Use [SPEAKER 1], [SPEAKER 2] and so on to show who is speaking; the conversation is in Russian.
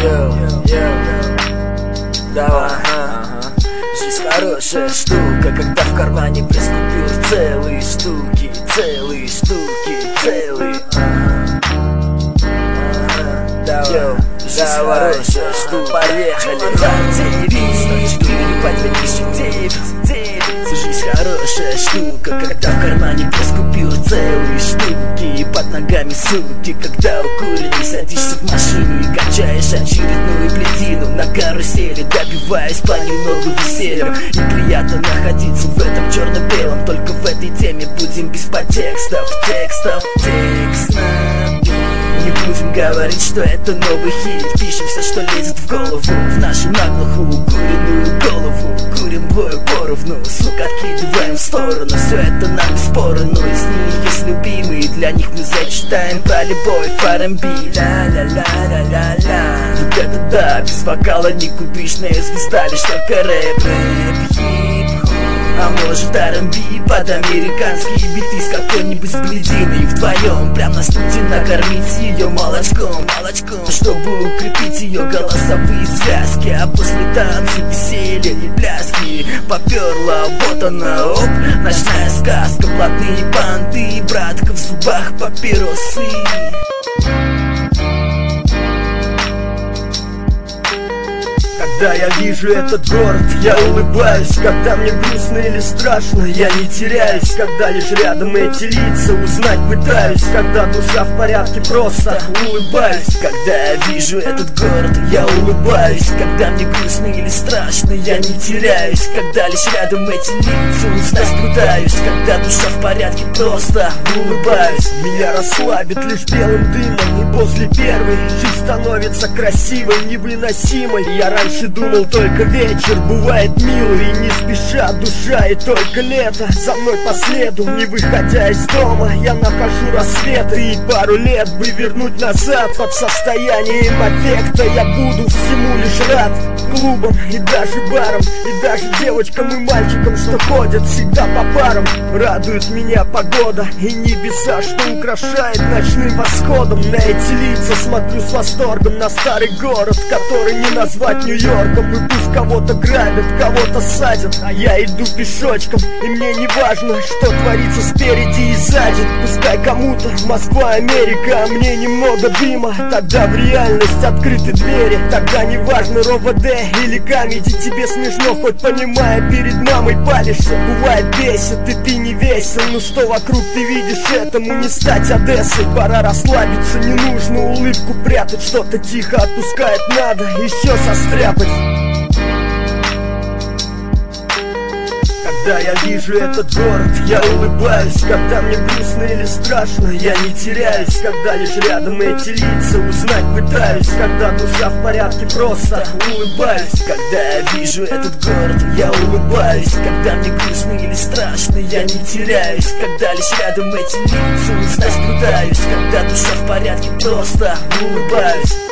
[SPEAKER 1] Давай. Жизнь хорошая штука, когда в кармане пресс купюр целые штуки, целые штуки, целые. Давай. Жизнь хорошая штука, поехали. 2-9-4-5-20-9. Жизнь хорошая штука, когда в кармане пресс купюр целые штуки, и под ногами суки. Когда укуренный садишься в машину и качаешь очередную плетину на карусели, добиваясь понемногу весельем. И приятно находиться в этом черно-белом, только в этой теме будем без подтекстов. Текстов. Не будем говорить, что это новый хит. Пишем все, что лезет в голову, в нашу наглухо укуренную голову. Курим двое поровну, сука, откидываем в сторону. Все это нам бесспорно, но из них есть любимые. Для них мы зачитаем про любовь, R&B. Ла-ла-ла-ла-ла-ла. Вот это да, без вокала не купишная звезда, лишь только рэп, хип-хоп. А может R&B под американские биты с какой-нибудь сблединой. Вдвоем прям на студии накормить ее молочком, чтобы укрепить ее голосовые связки. А после танца, веселья и пляски поперла, вот она, оп, ночная сказка. Блатные банды, братка в зубах папиросы.
[SPEAKER 2] Когда я вижу этот город, я улыбаюсь. Когда мне грустно или страшно, я не теряюсь. Когда лишь рядом эти лица, узнать пытаюсь. Когда душа в порядке, просто улыбаюсь.
[SPEAKER 1] Когда я вижу этот город, я улыбаюсь. Когда мне грустно или страшно, я не теряюсь. Когда лишь рядом эти лица, узнать пытаюсь. Когда душа в порядке, просто улыбаюсь.
[SPEAKER 2] Меня расслабит лишь белым дымом, и после первой жизнь становится красивой, невыносимой. Я раньше думал, только вечер бывает милый, и не спеша душа, и только лето за мной по следу. Не выходя из дома, я нахожу рассветы, и пару лет бы вернуть назад под состоянием аффекта. Я буду всему лишь рад, клубам и даже барам, и даже девочкам и мальчикам, что ходят всегда по парам. Радует меня погода и небеса, что украшает ночным восходом. На эти лица смотрю с восторгом, на старый город, который не назвать Нью-Йорком. И пусть кого-то грабят, кого-то садят, а я иду пешочком, и мне не важно, что творится спереди и сзади. Пускай кому-то Москва, Америка, а мне немного дыма. Тогда в реальность открыты двери. Тогда не важно РОВД или камеди. Тебе смешно, хоть понимая, перед мамой палишься. Бывает бесит, и ты не весел. Ну что вокруг ты видишь, этому не стать Одессой. Пора расслабиться, не нужно улыбку прятать. Что-то тихо отпускает, надо еще состряпать. Когда я вижу этот город, я улыбаюсь. Когда мне грустно или страшно, я не теряюсь. Когда лишь рядом эти лица, узнать пытаюсь. Когда душа в порядке, просто улыбаюсь.
[SPEAKER 1] Когда я вижу этот город, я улыбаюсь. Когда мне грустно или страшно, я не теряюсь. Когда лишь рядом эти лица, узнать пытаюсь. Когда душа в порядке, просто улыбаюсь.